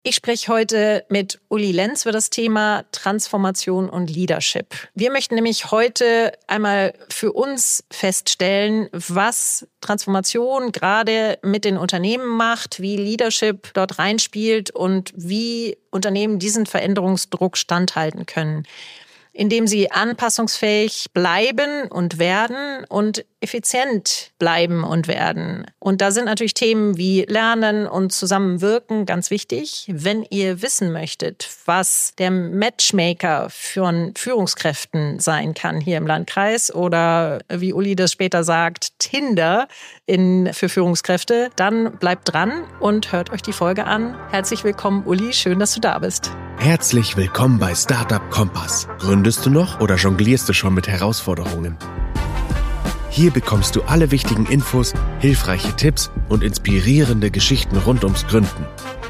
Ich spreche heute mit Uli Lenz über das Thema Transformation und Leadership. Wir möchten nämlich heute einmal für uns feststellen, was Transformation gerade mit den Unternehmen macht, wie Leadership dort reinspielt und wie Unternehmen diesen Veränderungsdruck standhalten können, indem sie anpassungsfähig bleiben und werden und effizient bleiben und werden. Und da sind natürlich Themen wie Lernen und Zusammenwirken ganz wichtig. Wenn ihr wissen möchtet, was der Matchmaker von Führungskräften sein kann hier im Landkreis oder wie Uli das später sagt, Tinder für Führungskräfte, dann bleibt dran und hört euch die Folge an. Herzlich willkommen, Uli. Schön, dass du da bist. Herzlich willkommen bei Startup Kompass. Gründest du noch oder jonglierst du schon mit Herausforderungen? Hier bekommst du alle wichtigen Infos, hilfreiche Tipps und inspirierende Geschichten rund ums Gründen.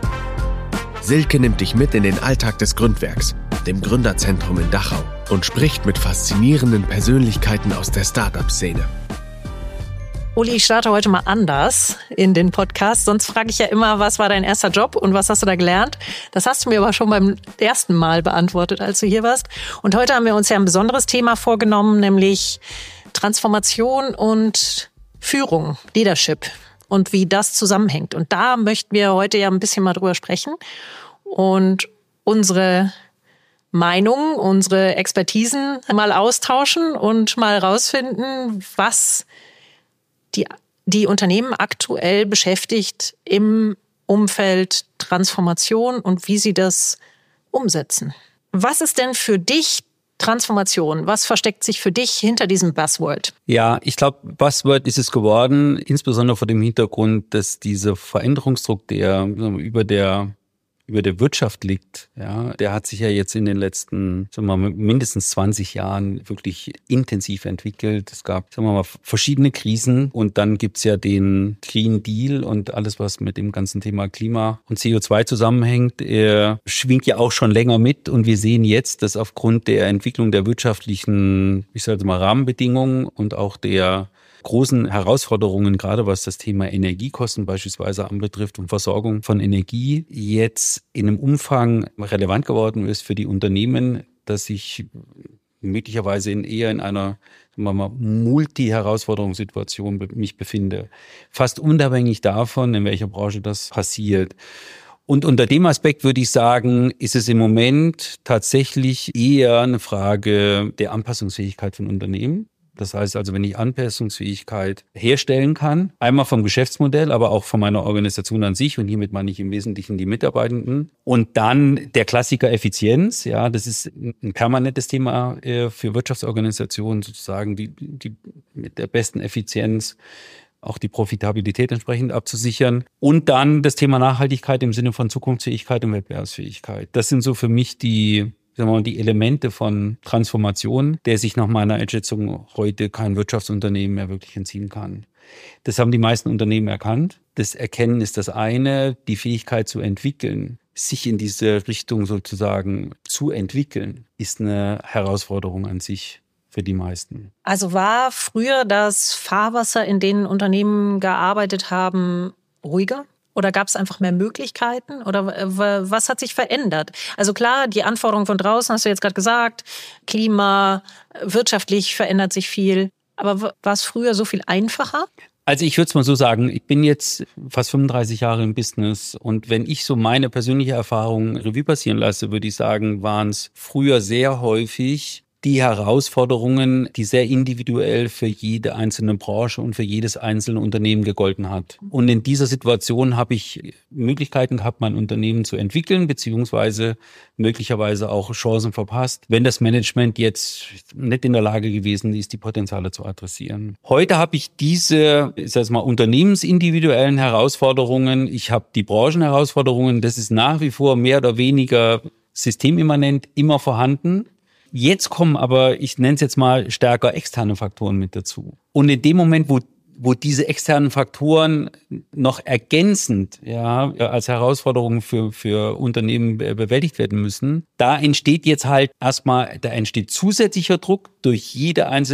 Silke nimmt dich mit in den Alltag des Gründwerks, dem Gründerzentrum in Dachau, und spricht mit faszinierenden Persönlichkeiten aus der Startup-Szene. Uli, ich starte heute mal anders in den Podcast. Sonst frage ich ja immer, was war dein erster Job und was hast du da gelernt? Das hast du mir aber schon beim ersten Mal beantwortet, als du hier warst. Und heute haben wir uns ja ein besonderes Thema vorgenommen, nämlich Transformation und Führung, Leadership und wie das zusammenhängt. Und da möchten wir heute ja ein bisschen mal drüber sprechen und unsere Meinungen, unsere Expertisen mal austauschen und mal rausfinden, was die Unternehmen aktuell beschäftigt im Umfeld Transformation und wie sie das umsetzen. Was ist denn für dich Transformation? Was versteckt sich für dich hinter diesem Buzzword? Ja, ich glaube, Buzzword ist es geworden, insbesondere vor dem Hintergrund, dass dieser Veränderungsdruck, der über der Wirtschaft liegt, ja, der hat sich ja jetzt in den letzten, sagen wir mal, mindestens 20 Jahren wirklich intensiv entwickelt. Es gab, sagen wir mal, verschiedene Krisen und dann gibt's ja den Green Deal und alles, was mit dem ganzen Thema Klima und CO2 zusammenhängt, schwingt ja auch schon länger mit und wir sehen jetzt, dass aufgrund der Entwicklung der wirtschaftlichen, ich sage mal, Rahmenbedingungen und auch der großen Herausforderungen, gerade was das Thema Energiekosten beispielsweise anbetrifft und Versorgung von Energie, jetzt in einem Umfang relevant geworden ist für die Unternehmen, dass ich möglicherweise eher in einer, sagen wir mal, Multi-Herausforderungssituation mich befinde. Fast unabhängig davon, in welcher Branche das passiert. Und unter dem Aspekt würde ich sagen, ist es im Moment tatsächlich eher eine Frage der Anpassungsfähigkeit von Unternehmen. Das heißt also, wenn ich Anpassungsfähigkeit herstellen kann, einmal vom Geschäftsmodell, aber auch von meiner Organisation an sich, und hiermit meine ich im Wesentlichen die Mitarbeitenden. Und dann der Klassiker Effizienz, ja, das ist ein permanentes Thema für Wirtschaftsorganisationen, sozusagen die mit der besten Effizienz auch die Profitabilität entsprechend abzusichern. Und dann das Thema Nachhaltigkeit im Sinne von Zukunftsfähigkeit und Wettbewerbsfähigkeit. Das sind so für mich die Elemente von Transformation, der sich nach meiner Einschätzung heute kein Wirtschaftsunternehmen mehr wirklich entziehen kann. Das haben die meisten Unternehmen erkannt. Das Erkennen ist das eine, die Fähigkeit zu entwickeln, sich in diese Richtung sozusagen zu entwickeln, ist eine Herausforderung an sich für die meisten. Also war früher das Fahrwasser, in denen Unternehmen gearbeitet haben, ruhiger? Oder gab es einfach mehr Möglichkeiten? Oder was hat sich verändert? Also klar, die Anforderungen von draußen, hast du jetzt gerade gesagt, Klima, wirtschaftlich verändert sich viel. Aber war es früher so viel einfacher? Also ich würde es mal so sagen, ich bin jetzt fast 35 Jahre im Business und wenn ich so meine persönliche Erfahrung Revue passieren lasse, würde ich sagen, waren es früher sehr häufig die Herausforderungen, die sehr individuell für jede einzelne Branche und für jedes einzelne Unternehmen gegolten hat. Und in dieser Situation habe ich Möglichkeiten gehabt, mein Unternehmen zu entwickeln, beziehungsweise möglicherweise auch Chancen verpasst, wenn das Management jetzt nicht in der Lage gewesen ist, die Potenziale zu adressieren. Heute habe ich diese, ich sage mal, unternehmensindividuellen Herausforderungen. Ich habe die Branchenherausforderungen. Das ist nach wie vor mehr oder weniger systemimmanent immer vorhanden. Jetzt kommen aber, ich nenne es jetzt mal, stärker externe Faktoren mit dazu. Und in dem Moment, wo diese externen Faktoren noch ergänzend als Herausforderungen für Unternehmen bewältigt werden müssen, da entsteht jetzt halt erstmal, da entsteht zusätzlicher Druck durch jede einzelne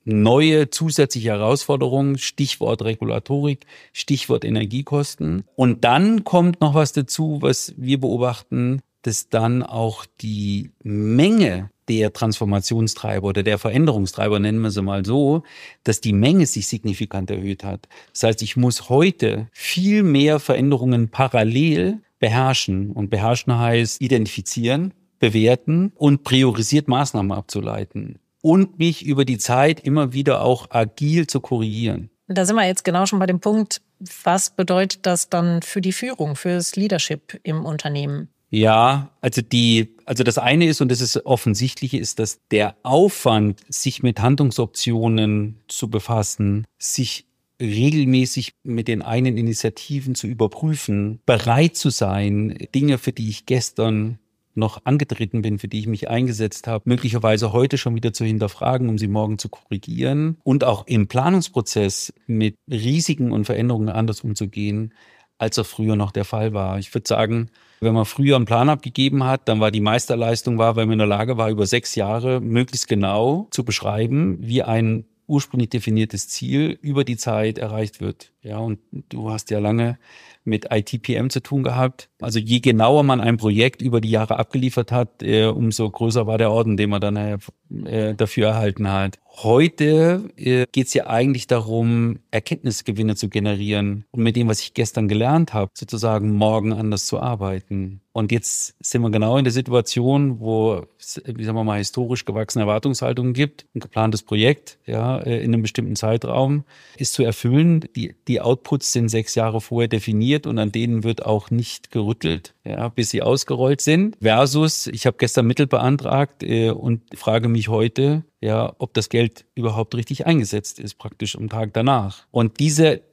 neue zusätzliche Herausforderungen, Stichwort Regulatorik, Stichwort Energiekosten. Und dann kommt noch was dazu, was wir beobachten, dass dann auch die Menge der Transformationstreiber oder der Veränderungstreiber, nennen wir sie mal so, dass die Menge sich signifikant erhöht hat. Das heißt, ich muss heute viel mehr Veränderungen parallel beherrschen. Und beherrschen heißt identifizieren, bewerten und priorisiert Maßnahmen abzuleiten. Und mich über die Zeit immer wieder auch agil zu korrigieren. Da sind wir jetzt genau schon bei dem Punkt, was bedeutet das dann für die Führung, für das Leadership im Unternehmen? Ja, also das eine ist, und das ist offensichtlich, ist, dass der Aufwand, sich mit Handlungsoptionen zu befassen, sich regelmäßig mit den eigenen Initiativen zu überprüfen, bereit zu sein, Dinge, für die ich gestern noch angetreten bin, für die ich mich eingesetzt habe, möglicherweise heute schon wieder zu hinterfragen, um sie morgen zu korrigieren und auch im Planungsprozess mit Risiken und Veränderungen anders umzugehen, als er früher noch der Fall war. Ich würde sagen, wenn man früher einen Plan abgegeben hat, dann war die Meisterleistung, weil man in der Lage war, über 6 Jahre möglichst genau zu beschreiben, wie ein ursprünglich definiertes Ziel über die Zeit erreicht wird. Ja, und du hast ja lange mit IT-PM zu tun gehabt. Also je genauer man ein Projekt über die Jahre abgeliefert hat, umso größer war der Orden, den man dann dafür erhalten hat. Heute geht es ja eigentlich darum, Erkenntnisgewinne zu generieren und mit dem, was ich gestern gelernt habe, sozusagen morgen anders zu arbeiten. Und jetzt sind wir genau in der Situation, wo es, wie sagen wir mal, historisch gewachsene Erwartungshaltungen gibt. Ein geplantes Projekt, ja, in einem bestimmten Zeitraum ist zu erfüllen. Die Outputs sind 6 Jahre vorher definiert und an denen wird auch nicht gerüttelt, ja, bis sie ausgerollt sind. Versus, ich habe gestern Mittel beantragt und frage mich heute, ja, ob das Geld überhaupt richtig eingesetzt ist, praktisch am Tag danach. Und diese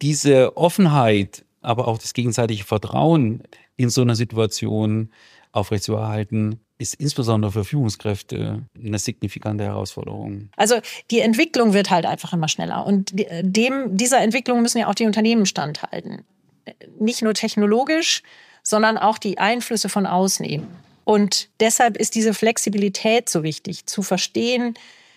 Offenheit, aber auch das gegenseitige Vertrauen in so einer Situation aufrechtzuerhalten, ist insbesondere für Führungskräfte eine signifikante Herausforderung. Also die Entwicklung wird halt einfach immer schneller. Und dieser Entwicklung müssen ja auch die Unternehmen standhalten. Nicht nur technologisch, sondern auch die Einflüsse von außen eben. Und deshalb ist diese Flexibilität so wichtig, zu verstehen,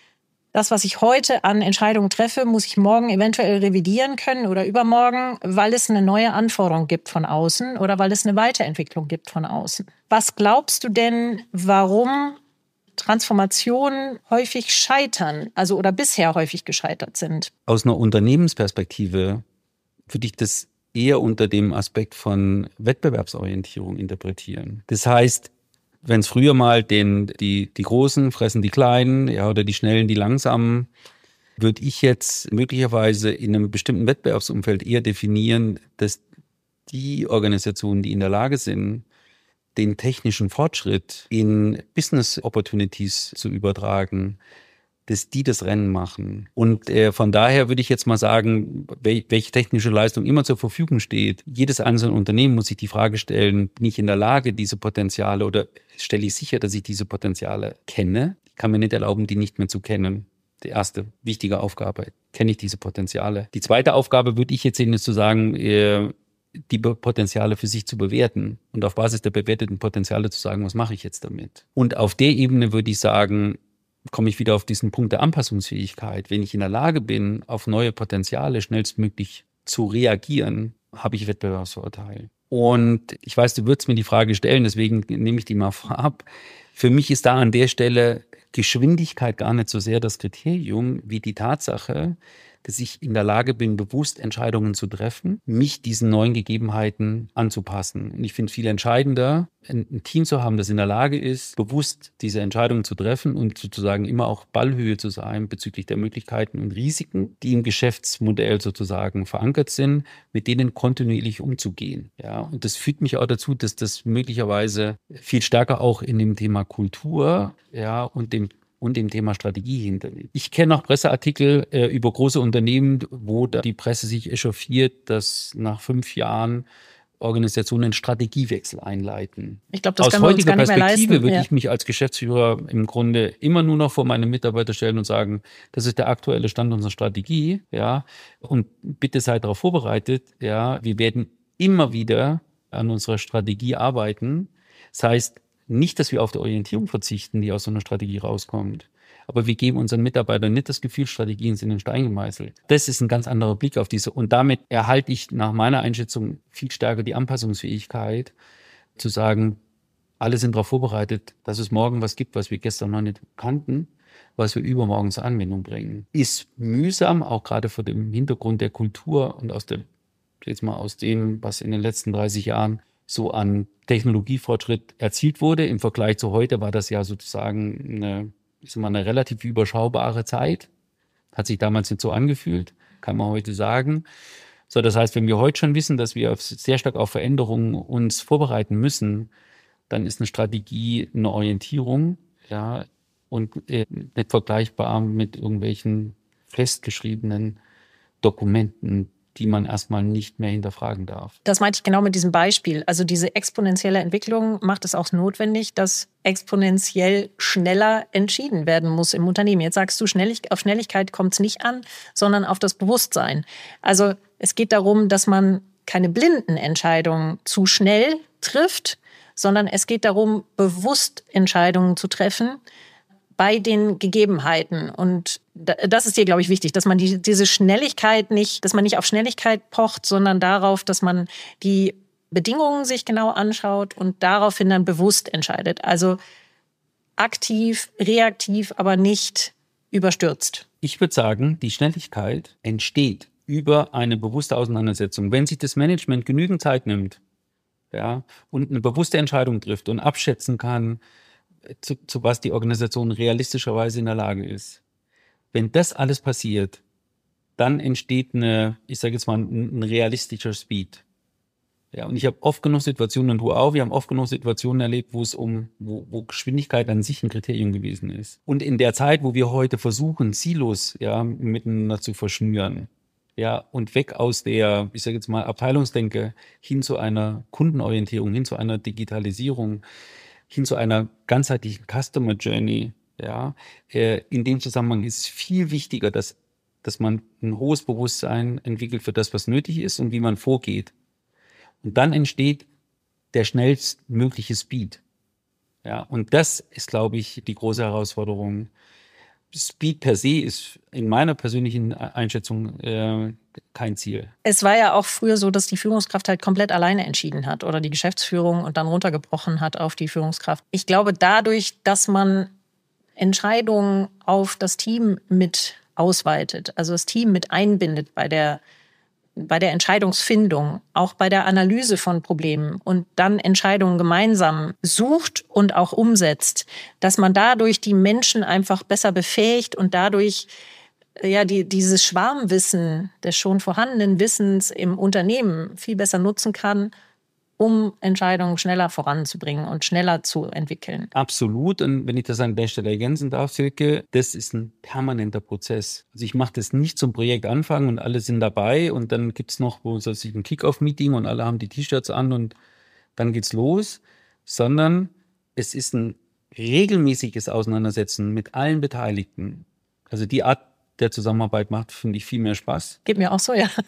das, was ich heute an Entscheidungen treffe, muss ich morgen eventuell revidieren können oder übermorgen, weil es eine neue Anforderung gibt von außen oder weil es eine Weiterentwicklung gibt von außen. Was glaubst du denn, warum Transformationen häufig scheitern, also oder bisher häufig gescheitert sind? Aus einer Unternehmensperspektive würde ich das eher unter dem Aspekt von Wettbewerbsorientierung interpretieren. Das heißt, wenn es früher mal die Großen fressen die Kleinen, ja, oder die Schnellen die Langsamen, würde ich jetzt möglicherweise in einem bestimmten Wettbewerbsumfeld eher definieren, dass die Organisationen, die in der Lage sind, den technischen Fortschritt in Business Opportunities zu übertragen, dass die das Rennen machen. Und von daher würde ich jetzt mal sagen, welche technische Leistung immer zur Verfügung steht. Jedes einzelne Unternehmen muss sich die Frage stellen, bin ich in der Lage, diese Potenziale oder stelle ich sicher, dass ich diese Potenziale kenne? Ich kann mir nicht erlauben, die nicht mehr zu kennen. Die erste wichtige Aufgabe, kenne ich diese Potenziale? Die zweite Aufgabe würde ich jetzt sehen, ist zu sagen, die Potenziale für sich zu bewerten und auf Basis der bewerteten Potenziale zu sagen, was mache ich jetzt damit? Und auf der Ebene würde ich sagen, komme ich wieder auf diesen Punkt der Anpassungsfähigkeit. Wenn ich in der Lage bin, auf neue Potenziale schnellstmöglich zu reagieren, habe ich Wettbewerbsvorteil. Und ich weiß, du würdest mir die Frage stellen, deswegen nehme ich die mal vorab. Für mich ist da an der Stelle Geschwindigkeit gar nicht so sehr das Kriterium, wie die Tatsache, dass ich in der Lage bin, bewusst Entscheidungen zu treffen, mich diesen neuen Gegebenheiten anzupassen. Und ich finde es viel entscheidender, ein Team zu haben, das in der Lage ist, bewusst diese Entscheidungen zu treffen und sozusagen immer auch Ballhöhe zu sein bezüglich der Möglichkeiten und Risiken, die im Geschäftsmodell sozusagen verankert sind, mit denen kontinuierlich umzugehen. Ja, und das führt mich auch dazu, dass das möglicherweise viel stärker auch in dem Thema Kultur, ja, und dem Thema Strategie hinterliegt. Ich kenne auch Presseartikel über große Unternehmen, wo die Presse sich echauffiert, dass nach 5 Jahren Organisationen einen Strategiewechsel einleiten. Ich glaube, das kann man uns gar nicht mehr leisten. Aus heutiger Perspektive würde ich mich als Geschäftsführer im Grunde immer nur noch vor meine Mitarbeiter stellen und sagen, das ist der aktuelle Stand unserer Strategie, ja, und bitte seid darauf vorbereitet, ja, wir werden immer wieder an unserer Strategie arbeiten. Das heißt, nicht, dass wir auf die Orientierung verzichten, die aus so einer Strategie rauskommt, aber wir geben unseren Mitarbeitern nicht das Gefühl, Strategien sind in Stein gemeißelt. Das ist ein ganz anderer Blick auf diese. Und damit erhalte ich nach meiner Einschätzung viel stärker die Anpassungsfähigkeit, zu sagen, alle sind darauf vorbereitet, dass es morgen was gibt, was wir gestern noch nicht kannten, was wir übermorgen zur Anwendung bringen. Ist mühsam, auch gerade vor dem Hintergrund der Kultur und aus dem, was in den letzten 30 Jahren so an Technologiefortschritt erzielt wurde. Im Vergleich zu heute war das ja sozusagen eine relativ überschaubare Zeit. Hat sich damals nicht so angefühlt, kann man heute sagen. So, das heißt, wenn wir heute schon wissen, dass wir sehr stark auf Veränderungen uns vorbereiten müssen, dann ist eine Strategie eine Orientierung, ja, und nicht vergleichbar mit irgendwelchen festgeschriebenen Dokumenten, die man erstmal nicht mehr hinterfragen darf. Das meinte ich genau mit diesem Beispiel. Also diese exponentielle Entwicklung macht es auch notwendig, dass exponentiell schneller entschieden werden muss im Unternehmen. Jetzt sagst du, auf Schnelligkeit kommt es nicht an, sondern auf das Bewusstsein. Also es geht darum, dass man keine blinden Entscheidungen zu schnell trifft, sondern es geht darum, bewusst Entscheidungen zu treffen bei den Gegebenheiten. Und das ist dir, glaube ich, wichtig, dass man diese Schnelligkeit dass man nicht auf Schnelligkeit pocht, sondern darauf, dass man die Bedingungen sich genau anschaut und daraufhin dann bewusst entscheidet. Also aktiv, reaktiv, aber nicht überstürzt. Ich würde sagen, die Schnelligkeit entsteht über eine bewusste Auseinandersetzung. Wenn sich das Management genügend Zeit nimmt, ja, und eine bewusste Entscheidung trifft und abschätzen kann, zu was die Organisation realistischerweise in der Lage ist. Wenn das alles passiert, dann entsteht ein realistischer Speed. Ja, und ich habe oft genug Situationen, und du auch, wir haben oft genug Situationen erlebt, wo Geschwindigkeit an sich ein Kriterium gewesen ist. Und in der Zeit, wo wir heute versuchen, Silos, ja, miteinander zu verschnüren, ja, und weg aus der, Abteilungsdenke hin zu einer Kundenorientierung, hin zu einer Digitalisierung, hin zu einer ganzheitlichen Customer Journey, ja, in dem Zusammenhang ist es viel wichtiger, dass man ein hohes Bewusstsein entwickelt für das, was nötig ist und wie man vorgeht. Und dann entsteht der schnellstmögliche Speed. Ja, und das ist, glaube ich, die große Herausforderung. Speed per se ist in meiner persönlichen Einschätzung kein Ziel. Es war ja auch früher so, dass die Führungskraft halt komplett alleine entschieden hat oder die Geschäftsführung und dann runtergebrochen hat auf die Führungskraft. Ich glaube, dadurch, dass man Entscheidungen auf das Team mit ausweitet, also das Team mit einbindet bei der Entscheidungsfindung, auch bei der Analyse von Problemen und dann Entscheidungen gemeinsam sucht und auch umsetzt, dass man dadurch die Menschen einfach besser befähigt und dadurch dieses Schwarmwissen des schon vorhandenen Wissens im Unternehmen viel besser nutzen kann, um Entscheidungen schneller voranzubringen und schneller zu entwickeln. Absolut. Und wenn ich das an der Stelle ergänzen darf, Silke, das ist ein permanenter Prozess. Also ich mache das nicht zum Projekt anfangen und alle sind dabei und dann gibt's noch ein Kick-Off-Meeting und alle haben die T-Shirts an und dann geht's los, sondern es ist ein regelmäßiges Auseinandersetzen mit allen Beteiligten. Also die Art der Zusammenarbeit macht, finde ich, viel mehr Spaß. Geht mir auch so, ja.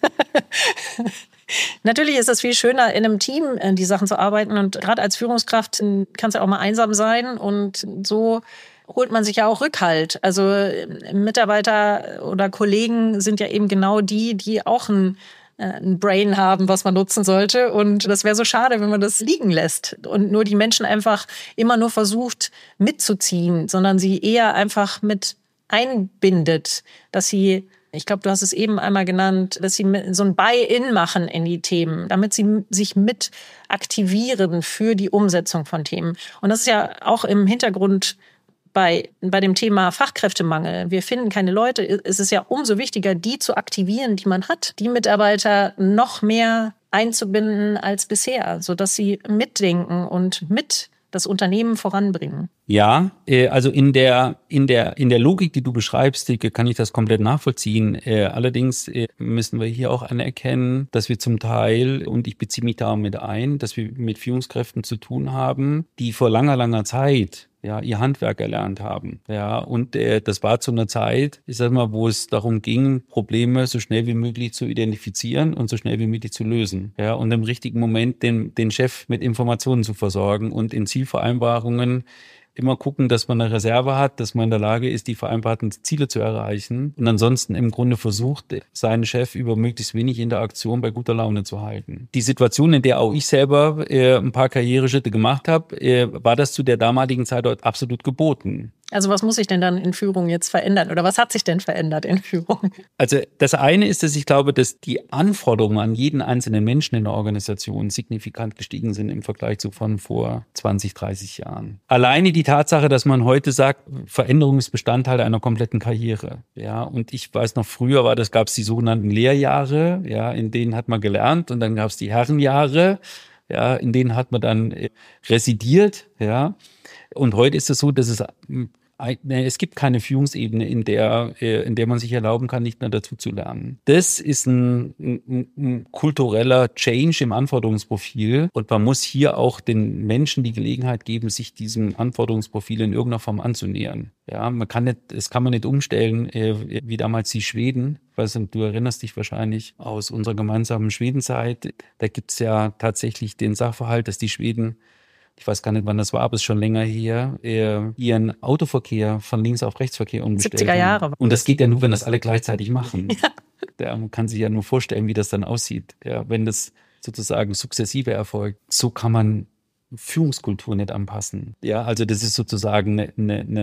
Natürlich ist es viel schöner, in einem Team die Sachen zu arbeiten. Und gerade als Führungskraft kann es ja auch mal einsam sein. Und so holt man sich ja auch Rückhalt. Also Mitarbeiter oder Kollegen sind ja eben genau die auch ein Brain haben, was man nutzen sollte. Und das wäre so schade, wenn man das liegen lässt und nur die Menschen einfach immer nur versucht mitzuziehen, sondern sie eher einfach mit einbindet, dass sie, ich glaube, du hast es eben einmal genannt, dass sie so ein Buy-in machen in die Themen, damit sie sich mit aktivieren für die Umsetzung von Themen. Und das ist ja auch im Hintergrund bei dem Thema Fachkräftemangel. Wir finden keine Leute. Es ist ja umso wichtiger, die zu aktivieren, die man hat, die Mitarbeiter noch mehr einzubinden als bisher, sodass sie mitdenken und mit das Unternehmen voranbringen. Ja, also in der Logik, die du beschreibst, kann ich das komplett nachvollziehen. Allerdings müssen wir hier auch anerkennen, dass wir zum Teil, und ich beziehe mich da mit ein, dass wir mit Führungskräften zu tun haben, die vor langer Zeit ihr Handwerk erlernt haben. Ja, und das war zu einer Zeit, ich sag mal, wo es darum ging, Probleme so schnell wie möglich zu identifizieren und so schnell wie möglich zu lösen. Ja, und im richtigen Moment den Chef mit Informationen zu versorgen und in Zielvereinbarungen immer gucken, dass man eine Reserve hat, dass man in der Lage ist, die vereinbarten Ziele zu erreichen und ansonsten im Grunde versucht, seinen Chef über möglichst wenig Interaktion bei guter Laune zu halten. Die Situation, in der auch ich selber ein paar Karriereschritte gemacht habe, war das zu der damaligen Zeit dort absolut geboten. Also was muss sich denn dann in Führung jetzt verändern? Oder was hat sich denn verändert in Führung? Also das eine ist, dass ich glaube, dass die Anforderungen an jeden einzelnen Menschen in der Organisation signifikant gestiegen sind im Vergleich zu von vor 20, 30 Jahren. Alleine die Tatsache, dass man heute sagt, Veränderung ist Bestandteil einer kompletten Karriere. Ja, und ich weiß noch, früher gab es die sogenannten Lehrjahre, ja, in denen hat man gelernt, und dann gab es die Herrenjahre, ja, in denen hat man dann residiert, ja. Und heute ist es so, dass es gibt keine Führungsebene, in der man sich erlauben kann, nicht mehr dazu zu lernen. Das ist ein kultureller Change im Anforderungsprofil, und man muss hier auch den Menschen die Gelegenheit geben, sich diesem Anforderungsprofil in irgendeiner Form anzunähern. Ja, das kann man nicht umstellen, wie damals die Schweden. Du erinnerst dich wahrscheinlich aus unserer gemeinsamen Schwedenzeit. Da gibt es ja tatsächlich den Sachverhalt, dass die Schweden, ich weiß gar nicht, wann das war, aber es ist schon länger her, ihren Autoverkehr von Links auf Rechtsverkehr umgestellt 70er Jahre. Und das geht ja nur, wenn das alle gleichzeitig machen. Ja. Man kann sich ja nur vorstellen, wie das dann aussieht. Ja, wenn das sozusagen sukzessive erfolgt, so kann man Führungskultur nicht anpassen. Ja, also das ist sozusagen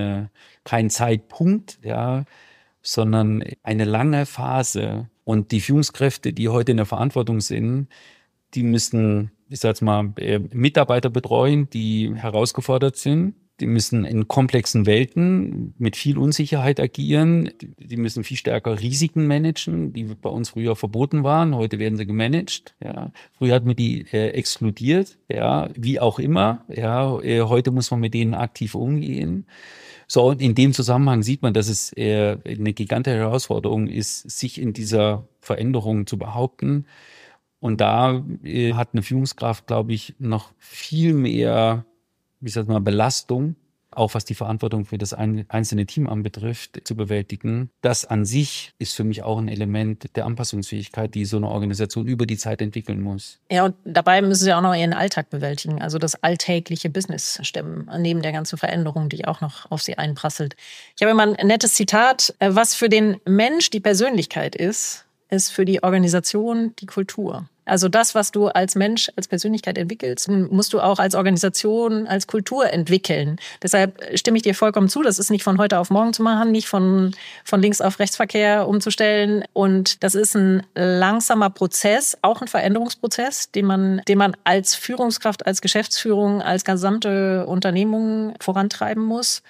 kein Zeitpunkt, ja, sondern eine lange Phase. Und die Führungskräfte, die heute in der Verantwortung sind, die müssen, ich sage jetzt mal, Mitarbeiter betreuen, die herausgefordert sind. Die müssen in komplexen Welten mit viel Unsicherheit agieren. Die müssen viel stärker Risiken managen, die bei uns früher verboten waren. Heute werden sie gemanagt. Ja. Früher hat man die exkludiert, ja, wie auch immer. Ja. Heute muss man mit denen aktiv umgehen. So, und in dem Zusammenhang sieht man, dass es eine gigantische Herausforderung ist, sich in dieser Veränderung zu behaupten. Und da hat eine Führungskraft, glaube ich, noch viel mehr, Belastung, auch was die Verantwortung für das einzelne Team anbetrifft, zu bewältigen. Das an sich ist für mich auch ein Element der Anpassungsfähigkeit, die so eine Organisation über die Zeit entwickeln muss. Ja, und dabei müssen sie auch noch ihren Alltag bewältigen, also das alltägliche Business stemmen, neben der ganzen Veränderung, die auch noch auf sie einprasselt. Ich habe immer ein nettes Zitat: Was für den Mensch die Persönlichkeit ist für die Organisation die Kultur. Also das, was du als Mensch, als Persönlichkeit entwickelst, musst du auch als Organisation, als Kultur entwickeln. Deshalb stimme ich dir vollkommen zu. Das ist nicht von heute auf morgen zu machen, nicht von links auf Rechtsverkehr umzustellen. Und das ist ein langsamer Prozess, auch ein Veränderungsprozess, den man als Führungskraft, als Geschäftsführung, als gesamte Unternehmung vorantreiben muss.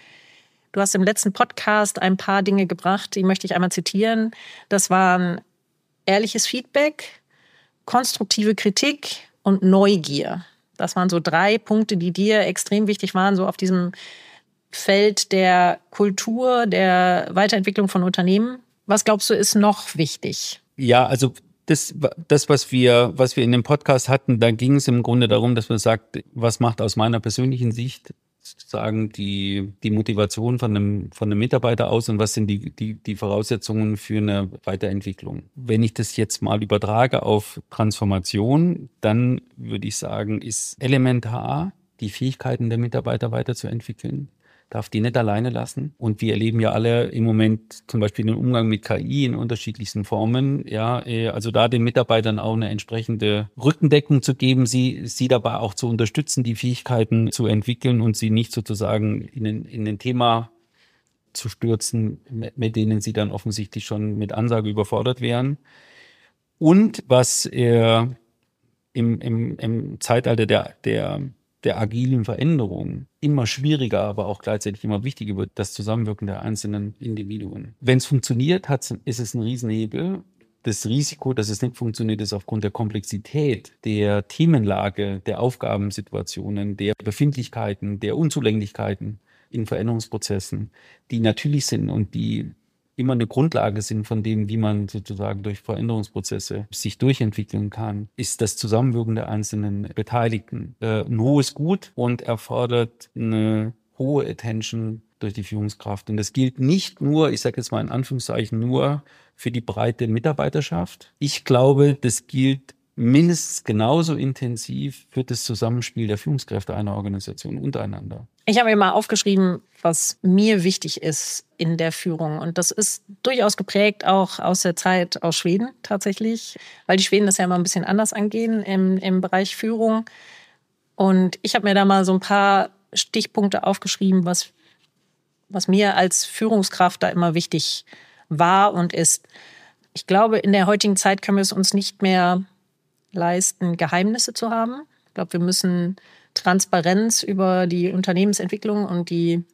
Du hast im letzten Podcast ein paar Dinge gebracht, die möchte ich einmal zitieren. Das waren ehrliches Feedback, konstruktive Kritik und Neugier. Das waren so 3 Punkte, die dir extrem wichtig waren, so auf diesem Feld der Kultur, der Weiterentwicklung von Unternehmen. Was glaubst du, ist noch wichtig? Ja, also das, was wir in dem Podcast hatten, da ging es im Grunde darum, dass man sagt, was macht aus meiner persönlichen Sicht sozusagen die Motivation von einem Mitarbeiter aus und was sind die Voraussetzungen für eine Weiterentwicklung. Wenn ich das jetzt mal übertrage auf Transformation, dann würde ich sagen, ist elementar, die Fähigkeiten der Mitarbeiter weiterzuentwickeln. Darf die nicht alleine lassen. Und wir erleben ja alle im Moment zum Beispiel den Umgang mit KI in unterschiedlichsten Formen. Ja, also da den Mitarbeitern auch eine entsprechende Rückendeckung zu geben, sie dabei auch zu unterstützen, die Fähigkeiten zu entwickeln und sie nicht sozusagen in ein Thema zu stürzen, mit denen sie dann offensichtlich schon mit Ansage überfordert wären. Und was im Zeitalter der agilen Veränderung immer schwieriger, aber auch gleichzeitig immer wichtiger wird, das Zusammenwirken der einzelnen Individuen. Wenn es funktioniert, ist es ein Riesenhebel. Das Risiko, dass es nicht funktioniert, ist aufgrund der Komplexität der Themenlage, der Aufgabensituationen, der Befindlichkeiten, der Unzulänglichkeiten in Veränderungsprozessen, die natürlich sind und die immer eine Grundlage sind von dem, wie man sozusagen durch Veränderungsprozesse sich durchentwickeln kann, ist das Zusammenwirken der einzelnen Beteiligten ein hohes Gut und erfordert eine hohe Attention durch die Führungskraft. Und das gilt nicht nur, ich sage jetzt mal in Anführungszeichen, nur für die breite Mitarbeiterschaft. Ich glaube, das gilt mindestens genauso intensiv für das Zusammenspiel der Führungskräfte einer Organisation untereinander. Ich habe mir mal aufgeschrieben, was mir wichtig ist in der Führung. Und das ist durchaus geprägt auch aus der Zeit aus Schweden tatsächlich, weil die Schweden das ja immer ein bisschen anders angehen im Bereich Führung. Und ich habe mir da mal so ein paar Stichpunkte aufgeschrieben, was mir als Führungskraft da immer wichtig war und ist. Ich glaube, in der heutigen Zeit können wir es uns nicht mehr leisten, Geheimnisse zu haben. Ich glaube, wir müssen Transparenz über die Unternehmensentwicklung und die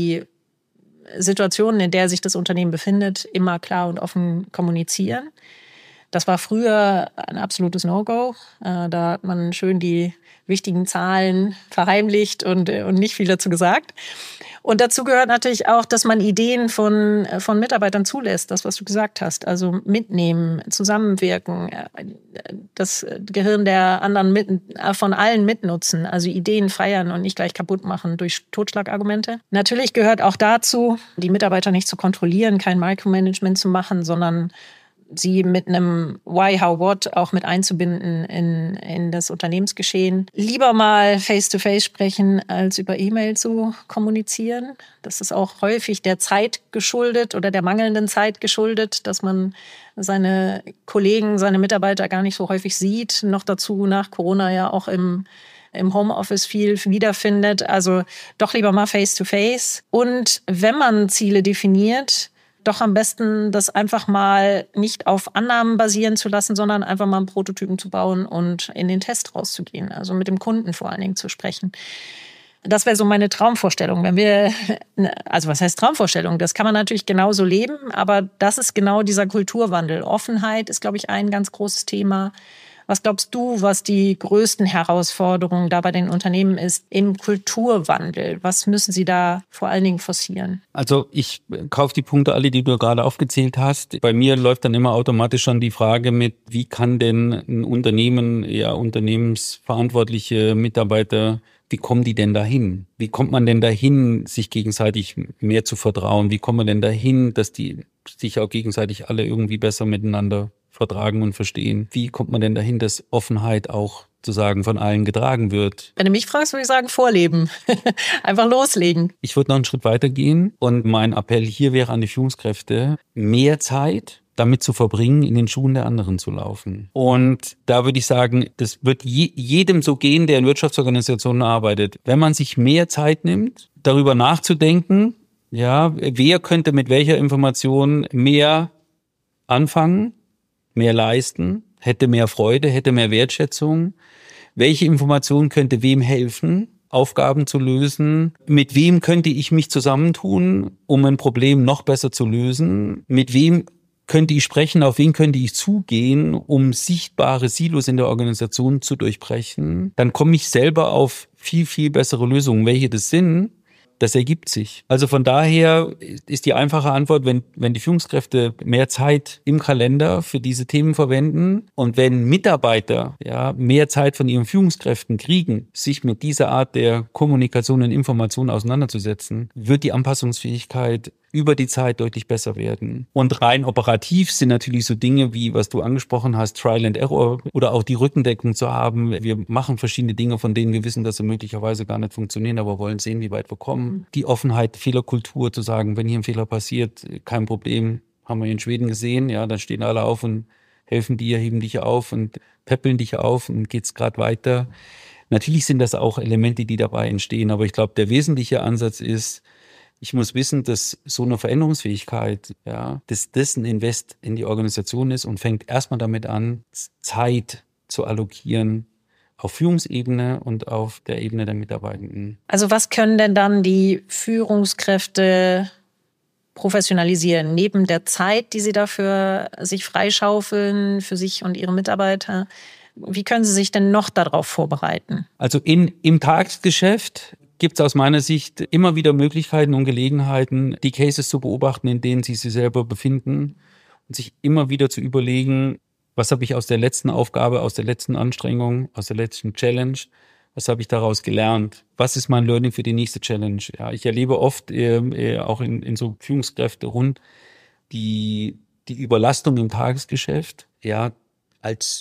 Situation, in der sich das Unternehmen befindet, immer klar und offen kommunizieren. Das war früher ein absolutes No-Go. Da hat man schön die wichtigen Zahlen verheimlicht und nicht viel dazu gesagt. Und dazu gehört natürlich auch, dass man Ideen von Mitarbeitern zulässt, das, was du gesagt hast. Also mitnehmen, zusammenwirken, das Gehirn der anderen von allen mitnutzen, also Ideen feiern und nicht gleich kaputt machen durch Totschlagargumente. Natürlich gehört auch dazu, die Mitarbeiter nicht zu kontrollieren, kein Micromanagement zu machen, sondern sie mit einem Why, How, What auch mit einzubinden in das Unternehmensgeschehen. Lieber mal face-to-face sprechen, als über E-Mail zu kommunizieren. Das ist auch häufig der Zeit geschuldet oder der mangelnden Zeit geschuldet, dass man seine Kollegen, seine Mitarbeiter gar nicht so häufig sieht. Noch dazu nach Corona ja auch im Homeoffice viel wiederfindet. Also doch lieber mal face-to-face. Und wenn man Ziele definiert, doch am besten das einfach mal nicht auf Annahmen basieren zu lassen, sondern einfach mal einen Prototypen zu bauen und in den Test rauszugehen. Also mit dem Kunden vor allen Dingen zu sprechen. Das wäre so meine Traumvorstellung. Also was heißt Traumvorstellung? Das kann man natürlich genauso leben, aber das ist genau dieser Kulturwandel. Offenheit ist, glaube ich, ein ganz großes Thema. Was glaubst du, was die größten Herausforderungen da bei den Unternehmen ist im Kulturwandel? Was müssen sie da vor allen Dingen forcieren? Also ich kaufe die Punkte alle, die du gerade aufgezählt hast. Bei mir läuft dann immer automatisch schon die Frage mit, wie kann denn ein Unternehmen, ja unternehmensverantwortliche Mitarbeiter, wie kommen die denn dahin? Wie kommt man denn dahin, sich gegenseitig mehr zu vertrauen? Wie kommt man denn dahin, dass die sich auch gegenseitig alle irgendwie besser miteinander vertragen und verstehen? Wie kommt man denn dahin, dass Offenheit auch sozusagen von allen getragen wird? Wenn du mich fragst, würde ich sagen, vorleben. Einfach loslegen. Ich würde noch einen Schritt weiter gehen und mein Appell hier wäre an die Führungskräfte, mehr Zeit damit zu verbringen, in den Schuhen der anderen zu laufen. Und da würde ich sagen, das wird jedem so gehen, der in Wirtschaftsorganisationen arbeitet. Wenn man sich mehr Zeit nimmt, darüber nachzudenken, ja, wer könnte mit welcher Information mehr anfangen, mehr leisten, hätte mehr Freude, hätte mehr Wertschätzung. Welche Information könnte wem helfen, Aufgaben zu lösen? Mit wem könnte ich mich zusammentun, um ein Problem noch besser zu lösen? Mit wem könnte ich sprechen, auf wen könnte ich zugehen, um sichtbare Silos in der Organisation zu durchbrechen? Dann komme ich selber auf viel, viel bessere Lösungen. Welche das sind, das ergibt sich. Also von daher ist die einfache Antwort, wenn die Führungskräfte mehr Zeit im Kalender für diese Themen verwenden und wenn Mitarbeiter mehr Zeit von ihren Führungskräften kriegen, sich mit dieser Art der Kommunikation und Information auseinanderzusetzen, wird die Anpassungsfähigkeit über die Zeit deutlich besser werden. Und rein operativ sind natürlich so Dinge wie, was du angesprochen hast, Trial and Error oder auch die Rückendeckung zu haben. Wir machen verschiedene Dinge, von denen wir wissen, dass sie möglicherweise gar nicht funktionieren, aber wollen sehen, wie weit wir kommen. Die Offenheit, Fehlerkultur zu sagen, wenn hier ein Fehler passiert, kein Problem, haben wir in Schweden gesehen, ja, dann stehen alle auf und helfen dir, heben dich auf und peppeln dich auf und geht's gerade weiter. Natürlich sind das auch Elemente, die dabei entstehen, aber ich glaube, der wesentliche Ansatz ist, ich muss wissen, dass so eine Veränderungsfähigkeit, dass das ein Invest in die Organisation ist und fängt erstmal damit an, Zeit zu allokieren auf Führungsebene und auf der Ebene der Mitarbeitenden. Also was können denn dann die Führungskräfte professionalisieren, neben der Zeit, die sie dafür sich freischaufeln, für sich und ihre Mitarbeiter? Wie können sie sich denn noch darauf vorbereiten? Also im Tagesgeschäft gibt es aus meiner Sicht immer wieder Möglichkeiten und Gelegenheiten, die Cases zu beobachten, in denen sie sich selber befinden und sich immer wieder zu überlegen, was habe ich aus der letzten Aufgabe, aus der letzten Anstrengung, aus der letzten Challenge, was habe ich daraus gelernt? Was ist mein Learning für die nächste Challenge? Ja, ich erlebe oft auch in so Führungskräfte rund die Überlastung im Tagesgeschäft als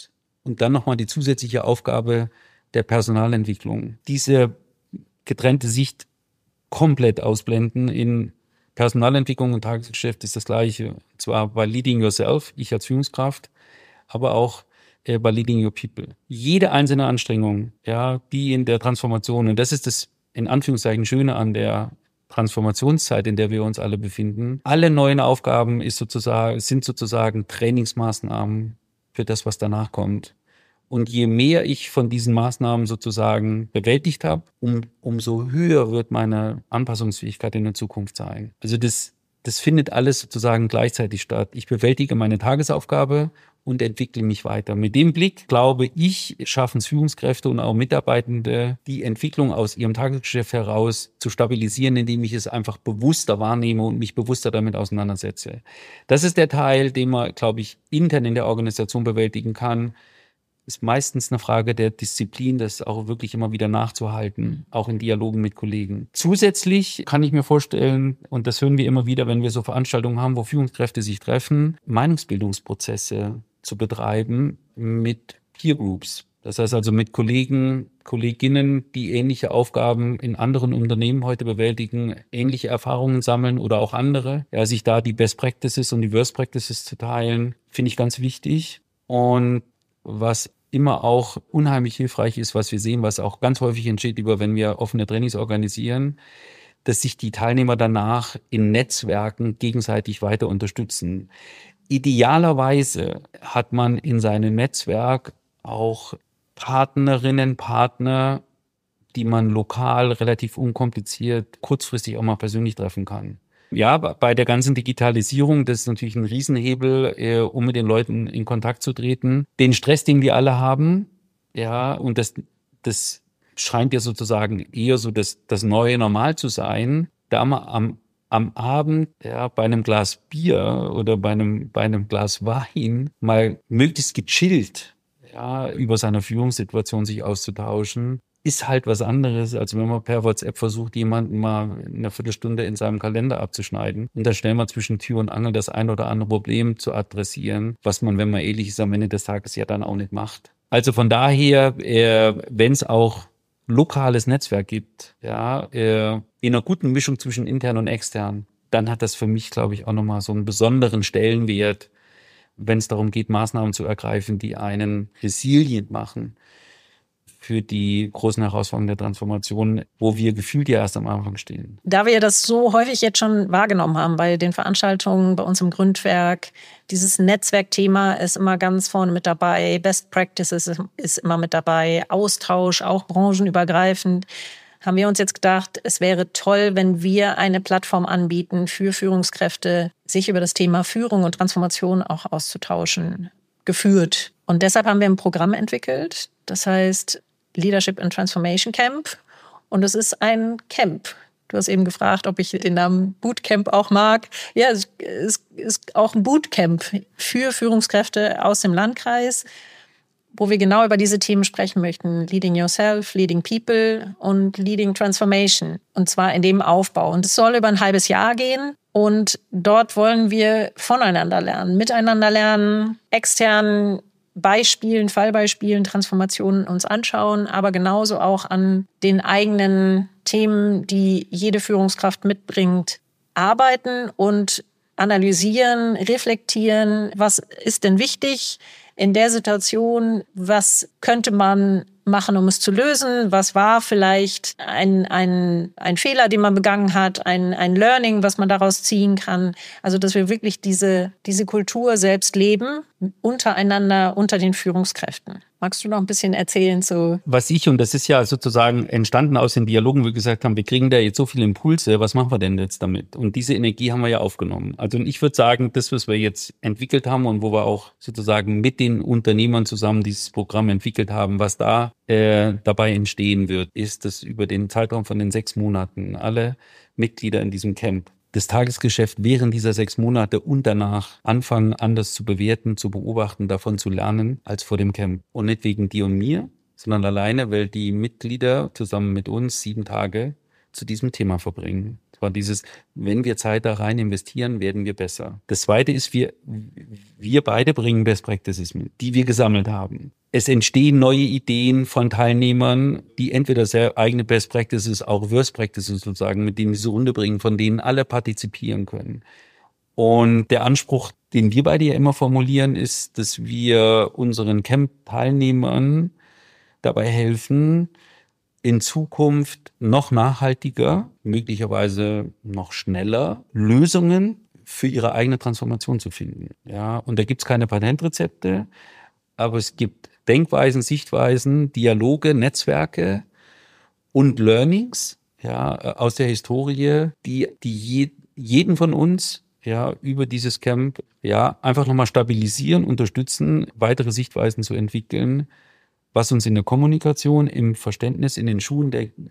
und dann nochmal die zusätzliche Aufgabe der Personalentwicklung. Diese getrennte Sicht komplett ausblenden. In Personalentwicklung und Tagesgeschäft ist das Gleiche. Und zwar bei Leading Yourself, ich als Führungskraft, aber auch bei Leading Your People. Jede einzelne Anstrengung, ja, die in der Transformation, und das ist das in Anführungszeichen Schöne an der Transformationszeit, in der wir uns alle befinden. Alle neuen Aufgaben sind sozusagen Trainingsmaßnahmen für das, was danach kommt. Und je mehr ich von diesen Maßnahmen sozusagen bewältigt habe, umso höher wird meine Anpassungsfähigkeit in der Zukunft sein. Also das findet alles sozusagen gleichzeitig statt. Ich bewältige meine Tagesaufgabe und entwickle mich weiter. Mit dem Blick, glaube ich, schaffen es Führungskräfte und auch Mitarbeitende, die Entwicklung aus ihrem Tagesgeschäft heraus zu stabilisieren, indem ich es einfach bewusster wahrnehme und mich bewusster damit auseinandersetze. Das ist der Teil, den man, glaube ich, intern in der Organisation bewältigen kann. Ist meistens eine Frage der Disziplin, das auch wirklich immer wieder nachzuhalten, auch in Dialogen mit Kollegen. Zusätzlich kann ich mir vorstellen, und das hören wir immer wieder, wenn wir so Veranstaltungen haben, wo Führungskräfte sich treffen, Meinungsbildungsprozesse zu betreiben mit Peer Groups. Das heißt also mit Kollegen, Kolleginnen, die ähnliche Aufgaben in anderen Unternehmen heute bewältigen, ähnliche Erfahrungen sammeln oder auch andere. Ja, sich da die Best Practices und die Worst Practices zu teilen, finde ich ganz wichtig. Und was immer auch unheimlich hilfreich ist, was wir sehen, was auch ganz häufig entsteht, wenn wir offene Trainings organisieren, dass sich die Teilnehmer danach in Netzwerken gegenseitig weiter unterstützen. Idealerweise hat man in seinem Netzwerk auch Partnerinnen, Partner, die man lokal relativ unkompliziert kurzfristig auch mal persönlich treffen kann. Ja, bei der ganzen Digitalisierung, das ist natürlich ein Riesenhebel, um mit den Leuten in Kontakt zu treten. Den Stress, den wir alle haben, ja, und das scheint ja sozusagen eher so das neue Normal zu sein, da man am Abend, ja, bei einem Glas Bier oder bei einem Glas Wein mal möglichst gechillt, ja, über seine Führungssituation sich auszutauschen, ist halt was anderes, als wenn man per WhatsApp versucht, jemanden mal eine Viertelstunde in seinem Kalender abzuschneiden und dann schnell mal zwischen Tür und Angel das ein oder andere Problem zu adressieren, was man, wenn man ehrlich ist, am Ende des Tages ja dann auch nicht macht. Also von daher, wenn es auch lokales Netzwerk gibt, ja, in einer guten Mischung zwischen intern und extern, dann hat das für mich, glaube ich, auch nochmal so einen besonderen Stellenwert, wenn es darum geht, Maßnahmen zu ergreifen, die einen resilient machen für die großen Herausforderungen der Transformation, wo wir gefühlt ja erst am Anfang stehen. Da wir das so häufig jetzt schon wahrgenommen haben bei den Veranstaltungen bei uns im Gründwerk, dieses Netzwerkthema ist immer ganz vorne mit dabei, Best Practices ist immer mit dabei, Austausch, auch branchenübergreifend, haben wir uns jetzt gedacht, es wäre toll, wenn wir eine Plattform anbieten für Führungskräfte, sich über das Thema Führung und Transformation auch auszutauschen, geführt. Und deshalb haben wir ein Programm entwickelt, das heißt Leadership and Transformation Camp. Und es ist ein Camp. Du hast eben gefragt, ob ich den Namen Bootcamp auch mag. Ja, es ist auch ein Bootcamp für Führungskräfte aus dem Landkreis, wo wir genau über diese Themen sprechen möchten. Leading Yourself, Leading People und Leading Transformation. Und zwar in dem Aufbau. Und es soll über ein halbes Jahr gehen. Und dort wollen wir voneinander lernen, miteinander lernen, extern Beispielen, Fallbeispielen, Transformationen uns anschauen, aber genauso auch an den eigenen Themen, die jede Führungskraft mitbringt, arbeiten und analysieren, reflektieren, was ist denn wichtig in der Situation, was könnte man machen, um es zu lösen, was war vielleicht ein Fehler, den man begangen hat, ein Learning, was man daraus ziehen kann. Also dass wir wirklich diese Kultur selbst leben, untereinander, unter den Führungskräften. Magst du noch ein bisschen erzählen zu? Was und das ist ja sozusagen entstanden aus den Dialogen, wo wir gesagt haben, wir kriegen da jetzt so viele Impulse, was machen wir denn jetzt damit? Und diese Energie haben wir ja aufgenommen. Also ich würde sagen, das, was wir jetzt entwickelt haben und wo wir auch sozusagen mit den Unternehmern zusammen dieses Programm entwickelt haben, was da dabei entstehen wird, ist, dass über den Zeitraum von den 6 Monaten alle Mitglieder in diesem Camp das Tagesgeschäft während dieser 6 Monate und danach anfangen, anders zu bewerten, zu beobachten, davon zu lernen, als vor dem Camp. Und nicht wegen dir und mir, sondern alleine, weil die Mitglieder zusammen mit uns 7 Tage zu diesem Thema verbringen. Das war dieses, wenn wir Zeit da rein investieren, werden wir besser. Das Zweite ist, wir beide bringen Best Practices mit, die wir gesammelt haben. Es entstehen neue Ideen von Teilnehmern, die entweder sehr eigene Best Practices, auch Worst Practices sozusagen, mit denen sie zur Runde bringen, von denen alle partizipieren können. Und der Anspruch, den wir beide ja immer formulieren, ist, dass wir unseren Camp-Teilnehmern dabei helfen, in Zukunft noch nachhaltiger, möglicherweise noch schneller Lösungen für ihre eigene Transformation zu finden. Ja, und da gibt's keine Patentrezepte, aber es gibt Denkweisen, Sichtweisen, Dialoge, Netzwerke und Learnings, ja, aus der Historie, die jeden von uns, ja, über dieses Camp, ja, einfach nochmal stabilisieren, unterstützen, weitere Sichtweisen zu entwickeln, was uns in der Kommunikation, im Verständnis, in den Schuhen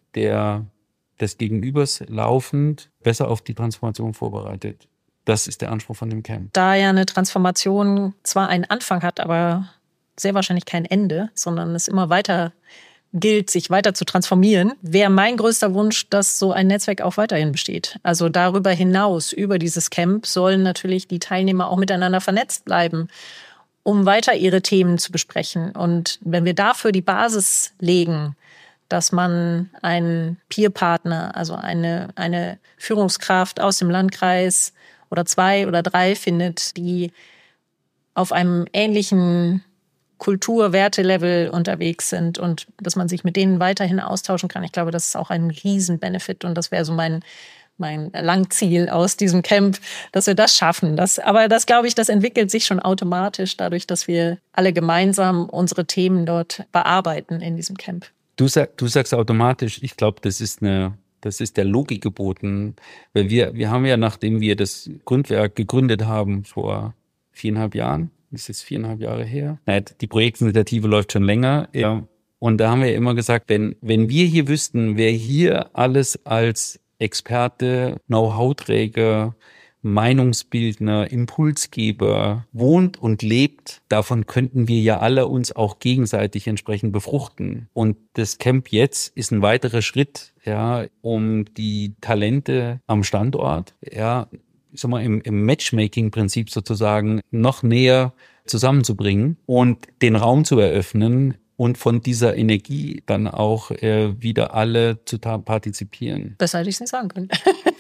des Gegenübers laufend besser auf die Transformation vorbereitet. Das ist der Anspruch von dem Camp. Da ja eine Transformation zwar einen Anfang hat, aber sehr wahrscheinlich kein Ende, sondern es immer weiter gilt, sich weiter zu transformieren, wäre mein größter Wunsch, dass so ein Netzwerk auch weiterhin besteht. Also darüber hinaus, über dieses Camp, sollen natürlich die Teilnehmer auch miteinander vernetzt bleiben, um weiter ihre Themen zu besprechen. Und wenn wir dafür die Basis legen, dass man einen Peerpartner, also eine Führungskraft aus dem Landkreis oder 2 oder 3 findet, die auf einem ähnlichen Kultur-Werte-Level unterwegs sind und dass man sich mit denen weiterhin austauschen kann. Ich glaube, das ist auch ein Riesen-Benefit und das wäre so mein Langziel aus diesem Camp, dass wir das schaffen. Aber das, glaube ich, das entwickelt sich schon automatisch dadurch, dass wir alle gemeinsam unsere Themen dort bearbeiten in diesem Camp. Du sagst automatisch, ich glaube, das ist der Logik geboten. Weil wir haben ja, nachdem wir das Grundwerk gegründet haben vor 4,5 Jahren, das ist jetzt 4,5 Jahre her. Die Projektinitiative läuft schon länger. Ja. Und da haben wir ja immer gesagt, wenn wir hier wüssten, wer hier alles als Experte, Know-how-Träger, Meinungsbildner, Impulsgeber wohnt und lebt, davon könnten wir ja alle uns auch gegenseitig entsprechend befruchten. Und das Camp jetzt ist ein weiterer Schritt, ja, um die Talente am Standort, ja, ich sag mal, im Matchmaking-Prinzip sozusagen noch näher zusammenzubringen und den Raum zu eröffnen und von dieser Energie dann auch wieder alle zu partizipieren. Besser hätte ich es nicht sagen können.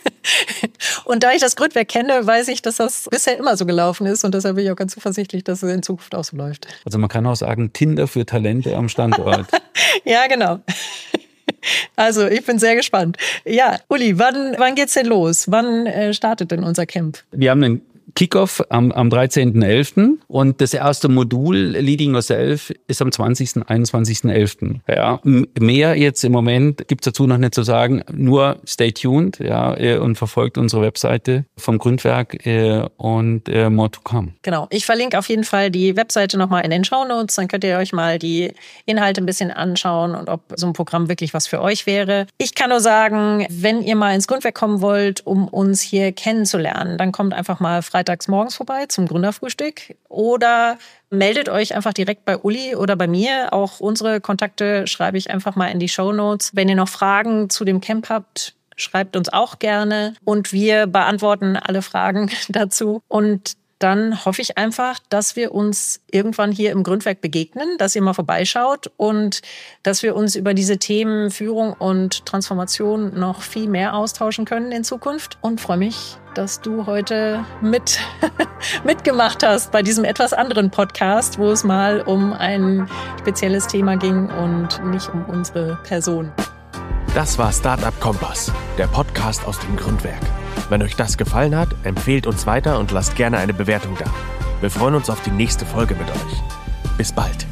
Und da ich das Grundwerk kenne, weiß ich, dass das bisher immer so gelaufen ist und deshalb bin ich auch ganz zuversichtlich, dass es in Zukunft auch so läuft. Also man kann auch sagen, Tinder für Talente am Standort. Ja, genau. Also, ich bin sehr gespannt. Ja, Uli, wann geht's denn los? Wann startet denn unser Camp? Wir haben einen Kickoff am 13.11. und das erste Modul Leading Yourself ist am 20., 21.11. Ja, mehr jetzt im Moment gibt's dazu noch nicht zu sagen, nur stay tuned, ja, und verfolgt unsere Webseite vom Grundwerk und more to come. Genau, ich verlinke auf jeden Fall die Webseite nochmal in den Shownotes, dann könnt ihr euch mal die Inhalte ein bisschen anschauen und ob so ein Programm wirklich was für euch wäre. Ich kann nur sagen, wenn ihr mal ins Grundwerk kommen wollt, um uns hier kennenzulernen, dann kommt einfach mal freitags morgens vorbei zum Gründerfrühstück oder meldet euch einfach direkt bei Uli oder bei mir. Auch unsere Kontakte schreibe ich einfach mal in die Shownotes. Wenn ihr noch Fragen zu dem Camp habt, schreibt uns auch gerne und wir beantworten alle Fragen dazu. Und dann hoffe ich einfach, dass wir uns irgendwann hier im Grundwerk begegnen, dass ihr mal vorbeischaut und dass wir uns über diese Themen Führung und Transformation noch viel mehr austauschen können in Zukunft. Und freue mich, dass du heute mitgemacht hast bei diesem etwas anderen Podcast, wo es mal um ein spezielles Thema ging und nicht um unsere Person. Das war Startup Kompass, der Podcast aus dem Grundwerk. Wenn euch das gefallen hat, empfehlt uns weiter und lasst gerne eine Bewertung da. Wir freuen uns auf die nächste Folge mit euch. Bis bald.